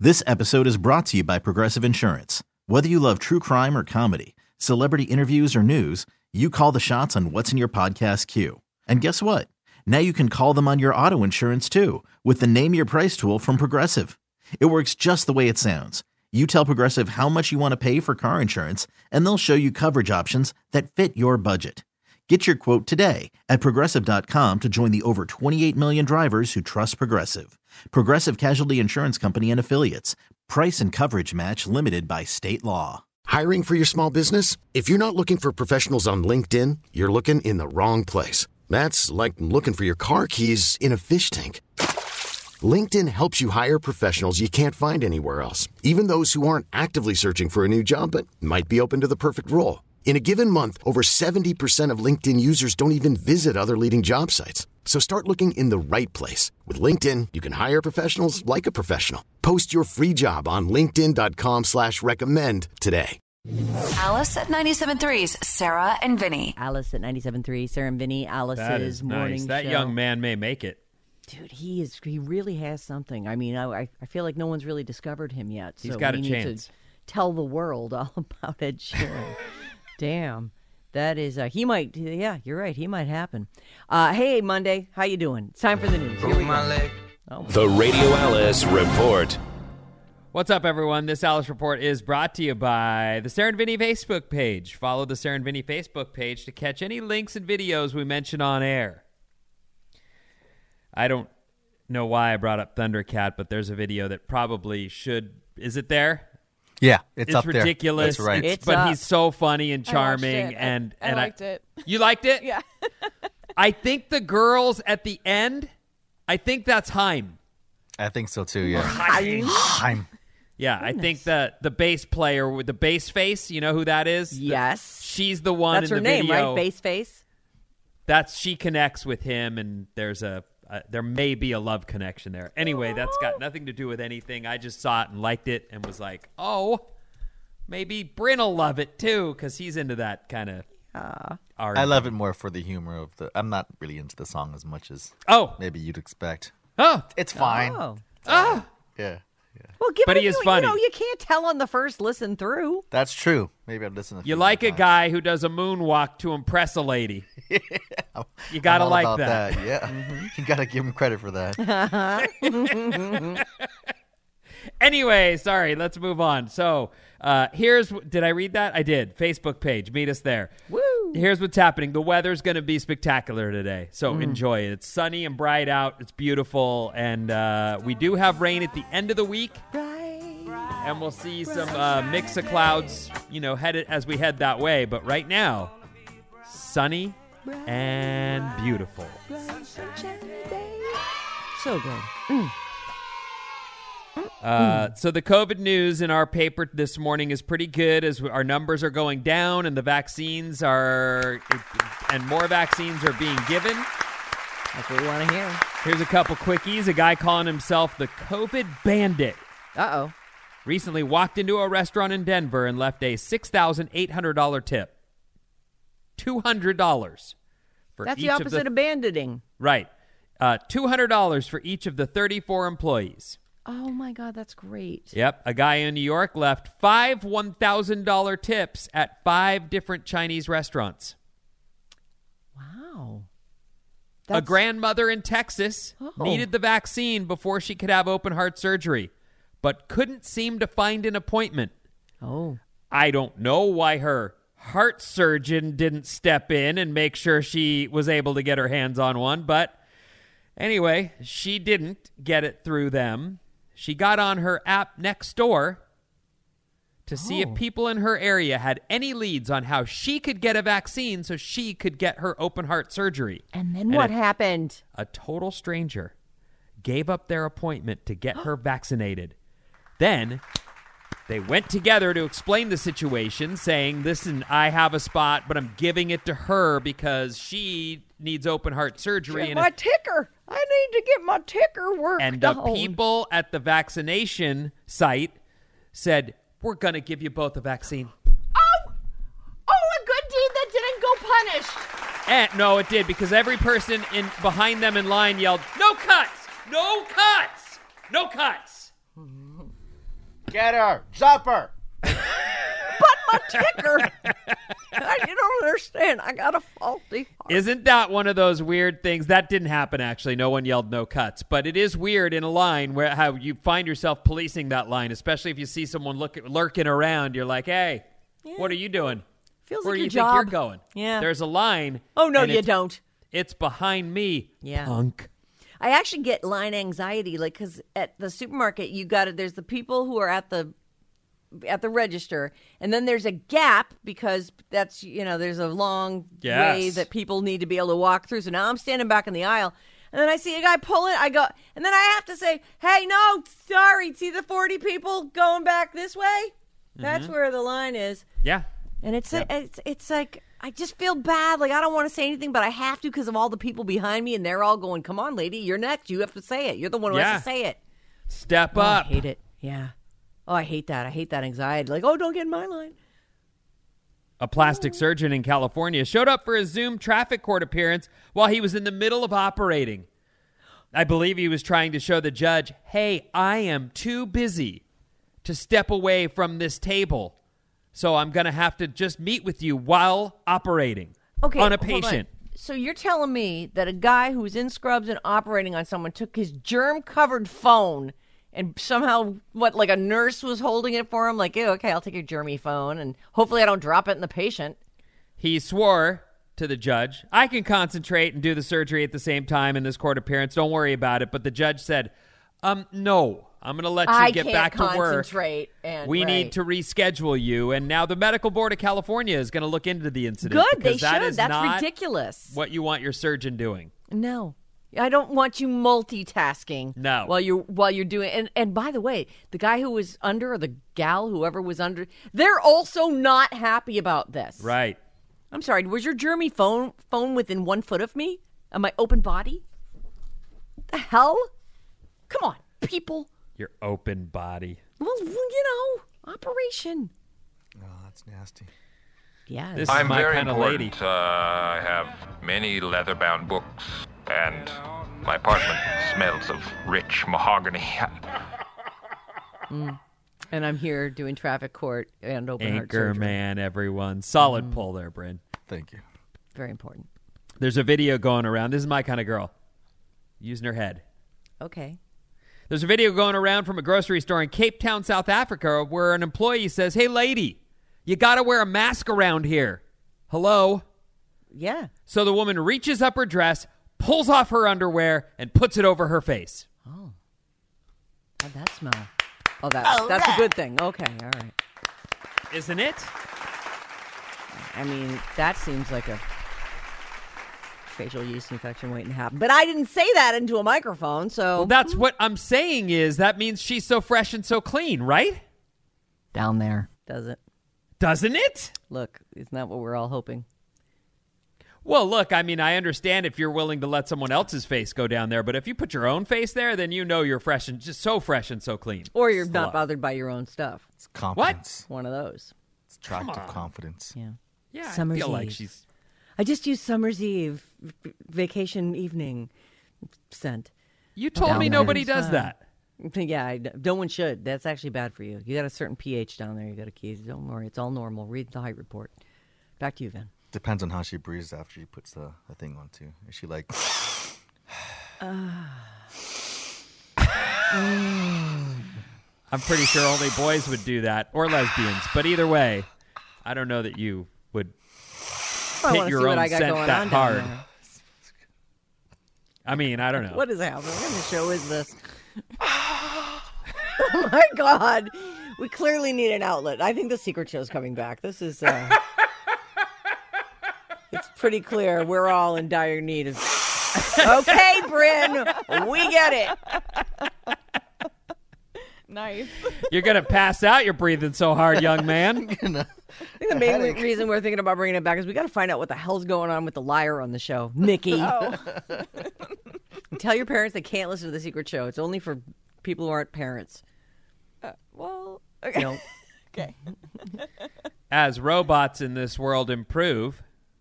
This episode is brought to you by Progressive Insurance. Whether you love true crime or comedy, celebrity interviews or news, you call the shots on what's in your podcast queue. And guess what? Now you can call them on your auto insurance too with the Name Your Price tool from Progressive. It works just the way it sounds. You tell Progressive how much you want to pay for car insurance, and they'll show you coverage options that fit your budget. Get your quote today at Progressive.com to join the over 28 million drivers who trust Progressive. Progressive Casualty Insurance Company and Affiliates. Price and coverage match limited by state law. Hiring for your small business? If you're not looking for professionals on LinkedIn, you're looking in the wrong place. That's like looking for your car keys in a fish tank. LinkedIn helps you hire professionals you can't find anywhere else, even those who aren't actively searching for a new job but might be open to the perfect role. In a given month, over 70% of LinkedIn users don't even visit other leading job sites. So start looking in the right place. With LinkedIn, you can hire professionals like a professional. Post your free job on linkedin.com/recommend today. Alice at 97.3's Sarah and Vinny. Alice at 97.3, Sarah and Vinny, Alice's morning show. That young man may make it. Dude, he really has something. I mean, I feel like no one's really discovered him yet. He's got a chance. To tell the world all about Ed Sheeran. Damn. That is, he might, yeah, you're right. He might happen. Hey, Monday. How you doing? It's time for the news. Here we go. The Radio Alice Report. What's up, everyone? This Alice Report is brought to you by the Sarah and Vinny Facebook page. Follow the Sarah and Vinny Facebook page to catch any links and videos we mention on air. I don't know why I brought up Thundercat, but there's a video that probably should. Is it there? Yeah, it's up there. It's ridiculous. That's right. But he's so funny and charming. I liked it. You liked it? Yeah. I think the girls at the end, I think that's Haim. I think so too, yeah. Haim. Yeah, I think the bass player with the bass face, you know who that is? Yes. She's the one That's in the her name, video. right? Bass face? She connects with him, and there may be a love connection there. Anyway, that's got nothing to do with anything. I just saw it and liked it and was like, oh, maybe Bryn will love it too, because he's into that kind of R&B. I love it more for the humor of the. I'm not really into the song as much as maybe you'd expect. Oh, it's fine. Yeah. Well, he is funny. You can't tell on the first listen through. That's true. Maybe I'd listen. You like a guy who does a moonwalk to impress a lady. You gotta like that. Yeah, mm-hmm. You gotta give him credit for that. Anyway, sorry. Let's move on. So did I read that? I did. Facebook page. Meet us there. Woo! Here's what's happening. The weather's going to be spectacular today, so enjoy it. It's sunny and bright out. It's beautiful, and we do have rain at the end of the week. And we'll see some mix of clouds, headed as we head that way. But right now, sunny and beautiful. So good. So the COVID news in our paper this morning is pretty good as our numbers are going down and the vaccines and more vaccines are being given. That's what we want to hear. Here's a couple quickies. A guy calling himself the COVID Bandit. Uh-oh. Recently walked into a restaurant in Denver and left a $6,800 tip. $200 for That's each the opposite of banditing. Right. $200 for each of the 34 employees. Oh, my God, that's great. Yep. A guy in New York left 5 $1,000 tips at 5 different Chinese restaurants. Wow. A grandmother in Texas needed the vaccine before she could have open heart surgery, but couldn't seem to find an appointment. Oh. I don't know why her heart surgeon didn't step in and make sure she was able to get her hands on one, but anyway, she didn't get it through them. She got on her app Nextdoor to see if people in her area had any leads on how she could get a vaccine so she could get her open heart surgery. And then what happened? A total stranger gave up their appointment to get her vaccinated. Then they went together to explain the situation, saying, listen, I have a spot, but I'm giving it to her because she needs open heart surgery. Get my ticker. I need to get my ticker worked And the out. people at the vaccination site said, we're going to give you both a vaccine. Oh, a good deed that didn't go punished. And, no, it did, because every person behind them in line yelled, no cuts! No cuts! No cuts! Get her. Zap her. But my ticker. You don't understand. I got a faulty heart. Isn't that one of those weird things? That didn't happen, actually. No one yelled no cuts. But it is weird in a line where how you find yourself policing that line, especially if you see someone lurking around. You're like, hey, what are you doing? Feels Where like do you your think job. you're going? Yeah. There's a line. Oh, no, and you don't. It's behind me, punk. I actually get line anxiety, like, because at the supermarket, there's the people who are at the register, and then there's a gap because that's, there's a long way that people need to be able to walk through. So now I'm standing back in the aisle, and then I see a guy pull it. I go, and then I have to say, hey, no, sorry, see the 40 people going back this way? That's where the line is. Yeah. And it's like, I just feel bad. Like, I don't want to say anything, but I have to because of all the people behind me, and they're all going, come on, lady, you're next. You have to say it. You're the one who has to say it. Step up. I hate it. Yeah. Oh, I hate that. I hate that anxiety. Like, oh, don't get in my line. A plastic surgeon in California showed up for a Zoom traffic court appearance while he was in the middle of operating. I believe he was trying to show the judge, hey, I am too busy to step away from this table. So I'm going to have to just meet with you while operating on a patient. So you're telling me that a guy who's in scrubs and operating on someone took his germ-covered phone and somehow, like a nurse was holding it for him? Like, ew, okay, I'll take your germy phone, and hopefully I don't drop it in the patient. He swore to the judge, I can concentrate and do the surgery at the same time in this court appearance. Don't worry about it. But the judge said, no. I'm going to let you get back to work. We need to reschedule you. And now the Medical Board of California is going to look into the incident. Good, they should. That's ridiculous. What you want your surgeon doing. No. I don't want you multitasking. No. While you're doing and by the way, the guy who was under, or the gal, whoever was under, they're also not happy about this. Right. I'm sorry, was your germy phone within 1 foot of me? On my open body? The hell? Come on, people. Your open body. Well, operation. Oh, that's nasty. Yeah. This is my kind of lady. I have many leather-bound books, and my apartment smells of rich mahogany. And I'm here doing traffic court and open heart surgery. Anchorman, everyone. Solid pull there, Bryn. Thank you. Very important. There's a video going around. This is my kind of girl. Using her head. Okay. There's a video going around from a grocery store in Cape Town, South Africa, where an employee says, hey, lady, you got to wear a mask around here. Hello? Yeah. So the woman reaches up her dress, pulls off her underwear, and puts it over her face. Oh. How'd that smell? Oh, that's a good thing. Okay, all right. Isn't it? I mean, that seems like a facial yeast infection waiting to happen. But I didn't say that into a microphone, so... Well, that's what I'm saying is that means she's so fresh and so clean, right? Down there. Does it? Doesn't it? Look, isn't that what we're all hoping? Well, look, I mean, I understand if you're willing to let someone else's face go down there, but if you put your own face there, then you know you're fresh and just so fresh and so clean. Or you're not bothered by your own stuff. It's confidence. One of those. It's attractive confidence. Yeah. Yeah, Summer's I feel like Eve. she's... I just used Summer's Eve vacation evening scent. You told me nobody does that. Yeah, no one should. That's actually bad for you. You got a certain pH down there. You got a key. Don't worry. It's all normal. Read the height report. Back to you, Vin. Depends on how she breathes after she puts the thing on, too. Is she like... I'm pretty sure only boys would do that, or lesbians. But either way, I don't know that you would hit your own scent that hard. I mean, I don't know. What is happening? What kind of show is this? Oh, my God. We clearly need an outlet. I think the Secret Show's coming back. This is... It's pretty clear we're all in dire need of... Okay, Bryn, we get it. Nice. You're going to pass out. You're breathing so hard, young man. I think the main reason we're thinking about bringing it back is we got to find out what the hell's going on with the liar on the show, Nikki. Oh. Tell your parents they can't listen to the Secret Show. It's only for people who aren't parents. Okay. No. Okay. As robots in this world improve,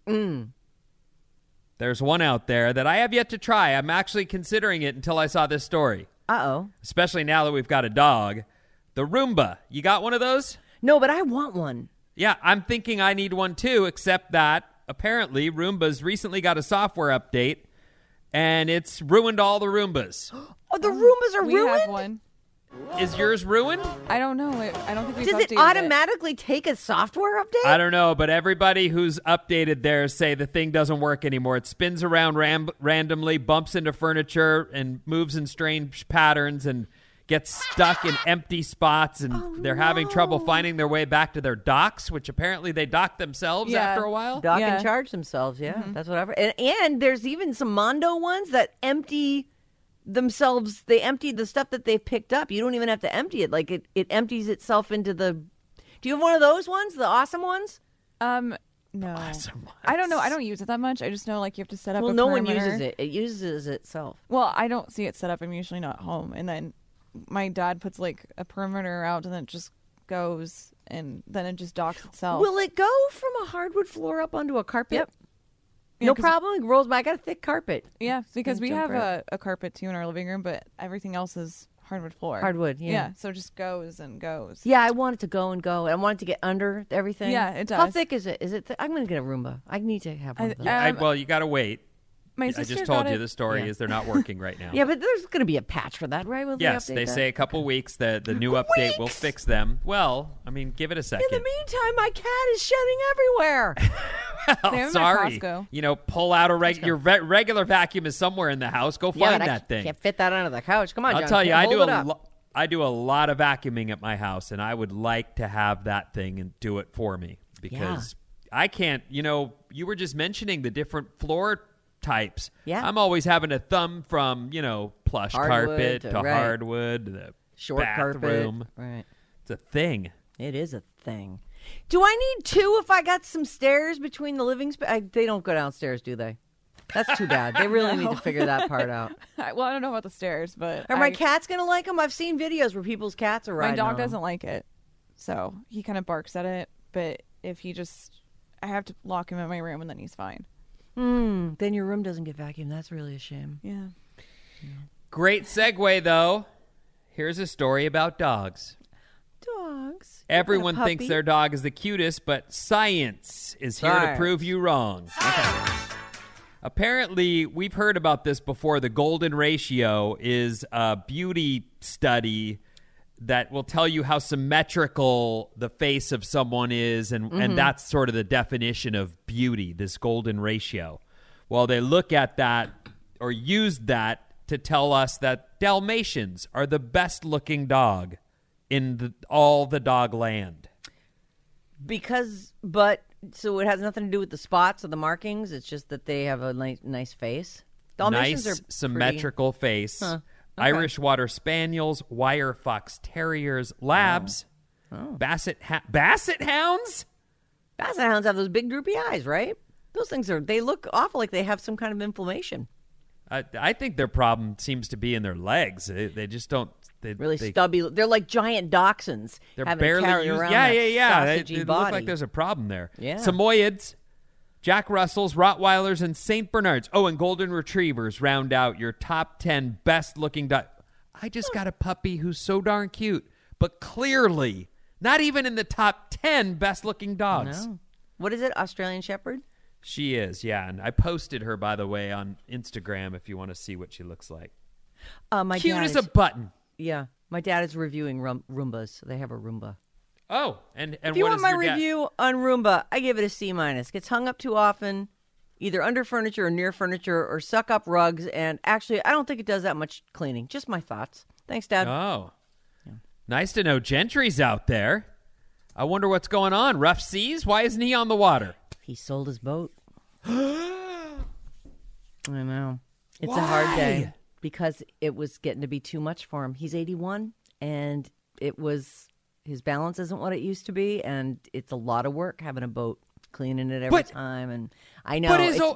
there's one out there that I have yet to try. I'm actually considering it until I saw this story. Uh-oh. Especially now that we've got a dog. The Roomba. You got one of those? No, but I want one. Yeah, I'm thinking I need one too, except that apparently Roomba's recently got a software update, and it's ruined all the Roombas. Oh, the Roombas are we ruined? have one. Is yours ruined? I don't know. I don't think we've Does it updated automatically take a software update? I don't know, but everybody who's updated theirs say the thing doesn't work anymore. It spins around randomly, bumps into furniture, and moves in strange patterns, and gets stuck in empty spots, and they're having trouble finding their way back to their docks, which apparently they dock themselves after a while. Dock and charge themselves, that's whatever. And there's even some Mondo ones that empty themselves. They empty the stuff that they've picked up. You don't even have to empty it. Like it empties itself into the... Do you have one of those ones, the awesome ones? No. Awesome ones. I don't know. I don't use it that much. I just know like you have to set up well, a no perimeter. one uses it. It uses itself. Well, I don't see it set up. I'm usually not home. And then my dad puts like a perimeter out, and then it just goes, and then it just docks itself. Will it go from a hardwood floor up onto a carpet? Yep. No problem. It rolls by. I got a thick carpet. Yeah, because we jump have a carpet too in our living room, but everything else is hardwood floor. Hardwood, yeah. So it just goes and goes. Yeah, I want it to go and go. I want it to get under everything. Yeah, it does. How thick is it? Is it? I'm going to get a Roomba. I need to have one of those. Well, you got to wait. My I sister just told got you it. the story is they're not working right now. Yeah, but there's going to be a patch for that, right? Will Yes, update they that? say a couple weeks. The new update will fix them. Well, I mean, give it a second. In the meantime, my cat is shedding everywhere. They have them at Sorry. Costco. Pull out your regular vacuum is somewhere in the house. Go Yeah, find but that thing. Can't fit that under the couch. Come on, I'll John. tell you, Hold it up. I do a lot of vacuuming at my house, and I would like to have that thing and do it for me because I can't. You were just mentioning the different floor types. Yeah. I'm always having a thumb from plush Hardwood carpet to right. hardwood, the Short bathroom. carpet. Right. It's a thing. It is a thing. Do I need two if I got some stairs between the living space? They don't go downstairs, do they? That's too bad. They really need to figure that part out. Well, I don't know about the stairs, but Are my cats going to like them? I've seen videos where people's cats are riding my dog on 'em. doesn't like it, so he kind of barks at it. But if I have to lock him in my room, and then he's fine. Then your room doesn't get vacuumed. That's really a shame. Yeah. Great segue, though. Here's a story about dogs. Dogs. Everyone You got a thinks puppy? their dog is the cutest, but science is here to Science. prove you wrong. Apparently, we've heard about this before. The golden ratio is a beauty study that will tell you how symmetrical the face of someone is, and that's sort of the definition of beauty, this golden ratio. Well, they look at that or use that to tell us that Dalmatians are the best-looking dog in all the dog land. So it has nothing to do with the spots or the markings. It's just that they have a nice face. Dalmatians Nice, are symmetrical face. Huh. Okay. Irish Water Spaniels, Wire Fox Terriers, Labs, Basset Hounds. Basset hounds have those big droopy eyes, right? Those things they look awful like they have some kind of inflammation. I think their problem seems to be in their legs. They just don't. They Stubby. They're like giant dachshunds. They're having to barely carry used. around Yeah. that They sausagey look body. like there's a problem there. Yeah. Samoyeds, Jack Russells, Rottweilers, and St. Bernards. Oh, and Golden Retrievers round out your top 10 best-looking dogs. I just got a puppy who's so darn cute, but clearly not even in the top 10 best-looking dogs. No. What is it? Australian Shepherd? She is, yeah. And I posted her, by the way, on Instagram if you want to see what she looks like. My Cute dad as a button. Yeah. My dad is reviewing Roombas. They have a Roomba. Oh, and If you what want is my your dad? review on Roomba, I give it a C-. Gets hung up too often, either under furniture or near furniture, or suck up rugs. And actually, I don't think it does that much cleaning. Just my thoughts. Thanks, Dad. Oh. Yeah. Nice to know Gentry's out there. I wonder what's going on. Rough seas? Why isn't he on the water? He sold his boat. I know. It's a hard day because it was getting to be too much for him. He's 81, and his balance isn't what it used to be, and it's a lot of work having a boat, cleaning it every time. And I know. But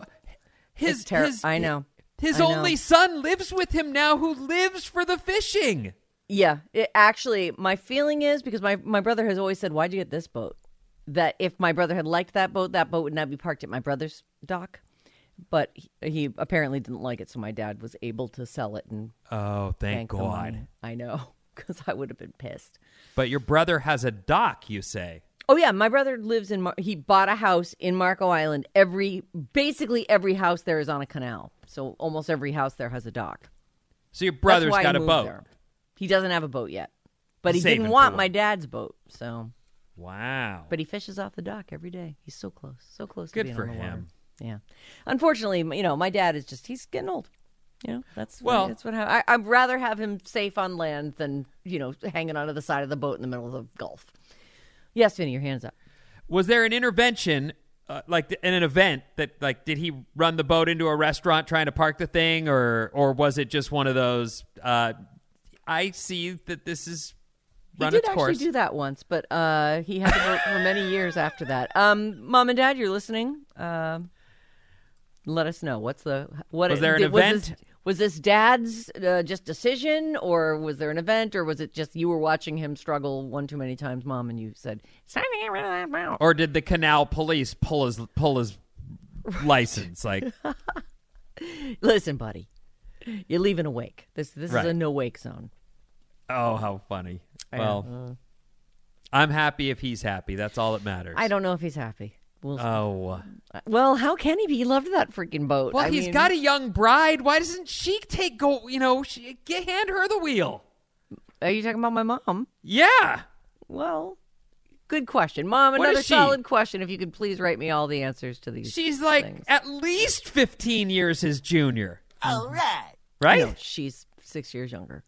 I know. His I know. only son lives with him now, who lives for the fishing. Yeah, actually, my feeling is, because my brother has always said, "Why'd you get this boat?" That if my brother had liked that boat would not be parked at my brother's dock. But he apparently didn't like it, so my dad was able to sell it. And oh, thank the God. money. I know, because I would have been pissed. But your brother has a dock, you say? Oh, yeah. My brother lives he bought a house in Marco Island. Basically every house there is on a canal. So almost every house there has a dock. So your brother's got a boat. There. He doesn't have a boat yet. But he Saving didn't want for my one. dad's boat. So. Wow. But he fishes off the dock every day. He's so close. So close to Good being for on the water. him. Yeah. Unfortunately, my dad is he's getting old. That's what I'd rather have him safe on land than, hanging onto the side of the boat in the middle of the Gulf. Yes, Vinny, your hand's up. Was there an intervention, in an event that, did he run the boat into a restaurant trying to park the thing, or was it just one of those, I see that this is run its course? He did actually do that once, but he had the boat for many years after that. Mom and Dad, you're listening. Let us know. Was there an event? Was this Dad's just decision, or was there an event, or was it just you were watching him struggle one too many times, Mom, and you said, "Sign me rid of that mouth"? Or did the canal police pull his license? Listen, buddy, you're leaving a wake. This is Right. a no wake zone. Oh, how funny! Well, I'm happy if he's happy. That's all that matters. I don't know if he's happy. Oh. Well, how can he be? He loved that freaking boat. Well, he's got a young bride. Why doesn't she hand her the wheel? Are you talking about my mom? Yeah. Well, good question. Mom, What another is she? solid question. If you could please write me all the answers to these She's things. at least 15 years his junior. All right. Right? No, she's 6 years younger.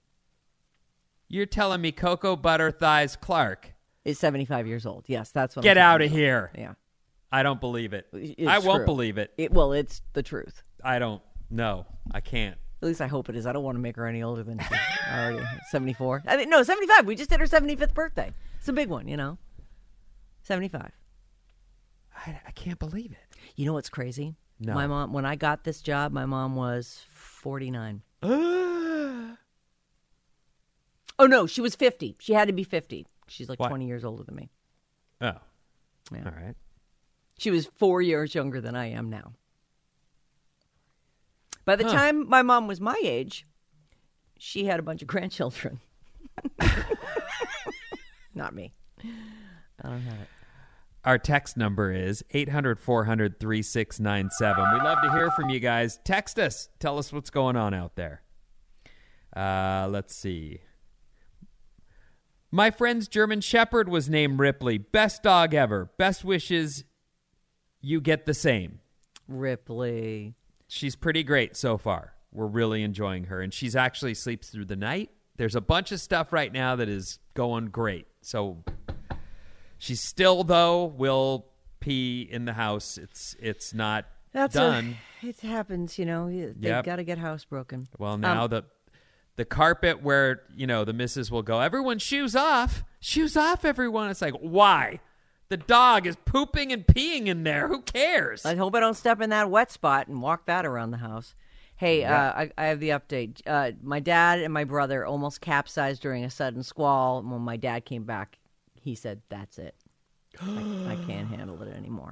You're telling me Cocoa Butter Thighs Clark Is 75 years old. Yes, that's what Get I'm out talking of about. here. Yeah. I don't believe it. It's I won't true. believe it. It's the truth. I don't. No, I can't. At least I hope it is. I don't want to make her any older than she already 74. No, 75. We just did her 75th birthday. It's a big one, 75. I can't believe it. You know what's crazy? No. My mom, when I got this job, my mom was 49. Oh, no, she was 50. She had to be 50. She's like What? 20 years older than me. Oh. Yeah. All right. She was 4 years younger than I am now. By the time my mom was my age, she had a bunch of grandchildren. Not me. I don't have it. Our text number is 800-400-3697. We love to hear from you guys. Text us. Tell us what's going on out there. Let's see. My friend's German Shepherd was named Ripley. Best dog ever. Best wishes. You get the same. Ripley. She's pretty great so far. We're really enjoying her. And she's actually sleeps through the night. There's a bunch of stuff right now that is going great. So she's still, though, will pee in the house. It's not done. It happens, They've Yep. got to get housebroken. Well, now the carpet where, the missus will go, everyone shoes off. Shoes off, everyone. It's like, why? The dog is pooping and peeing in there. Who cares? I hope I don't step in that wet spot and walk that around the house. Hey, I have the update. My dad and my brother almost capsized during a sudden squall. And when my dad came back, he said, that's it. I can't handle it anymore.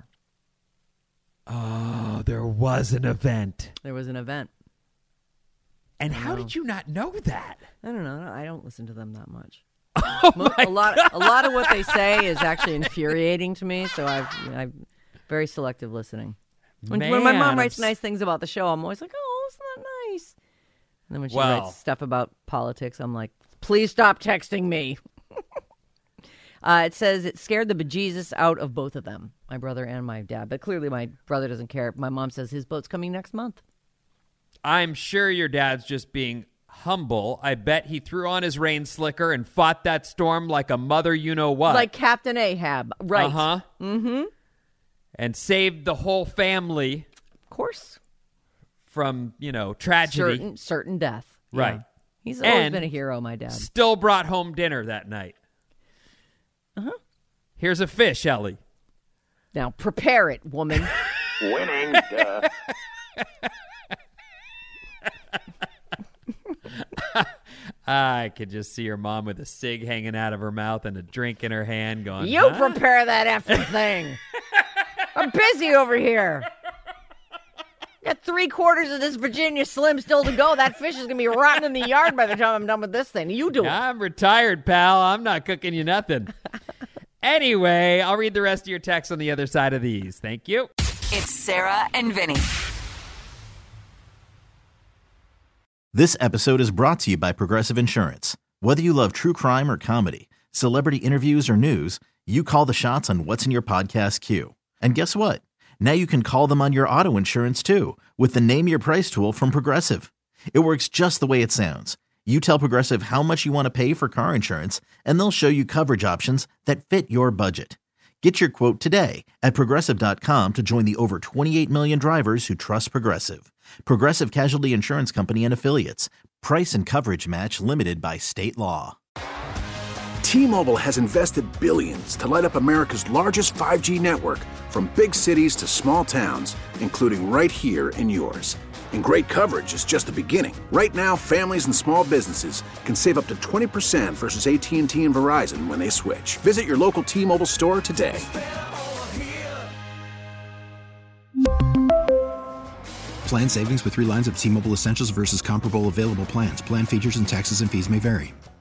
Oh, there was an event. There was an event. And how did you not know that? I don't know. I don't listen to them that much. Oh my a lot of what they say is actually infuriating to me, so I'm very selective listening. When my mom writes nice things about the show, I'm always like, oh, isn't that nice? And then when she writes stuff about politics, I'm like, please stop texting me. It says it scared the bejesus out of both of them, my brother and my dad. But clearly my brother doesn't care. My mom says his boat's coming next month. I'm sure your dad's just being humble. I bet he threw on his rain slicker and fought that storm like a mother you-know-what. Like Captain Ahab. Right. Uh-huh. Mm-hmm. And saved the whole family. Of course. From, tragedy. Certain death. Right. Yeah. He's always And been a hero, my dad. Still brought home dinner that night. Uh-huh. Here's a fish, Ellie. Now, prepare it, woman. Winning. Duh. I could just see her mom with a cig hanging out of her mouth and a drink in her hand going, You prepare that effing thing. I'm busy over here. Got 3/4 of this Virginia Slim still to go. That fish is going to be rotting in the yard by the time I'm done with this thing. You do it. I'm retired, pal. I'm not cooking you nothing. Anyway, I'll read the rest of your texts on the other side of these. Thank you. It's Sarah and Vinny. This episode is brought to you by Progressive Insurance. Whether you love true crime or comedy, celebrity interviews or news, you call the shots on what's in your podcast queue. And guess what? Now you can call them on your auto insurance too with the Name Your Price tool from Progressive. It works just the way it sounds. You tell Progressive how much you want to pay for car insurance, and they'll show you coverage options that fit your budget. Get your quote today at Progressive.com to join the over 28 million drivers who trust Progressive. Progressive Casualty Insurance Company and Affiliates. Price and coverage match limited by state law. T-Mobile has invested billions to light up America's largest 5G network, from big cities to small towns, including right here in yours. And great coverage is just the beginning. Right now, families and small businesses can save up to 20% versus AT&T and Verizon when they switch. Visit your local T-Mobile store today. Plan savings with 3 lines of T-Mobile Essentials versus comparable available plans. Plan features and taxes and fees may vary.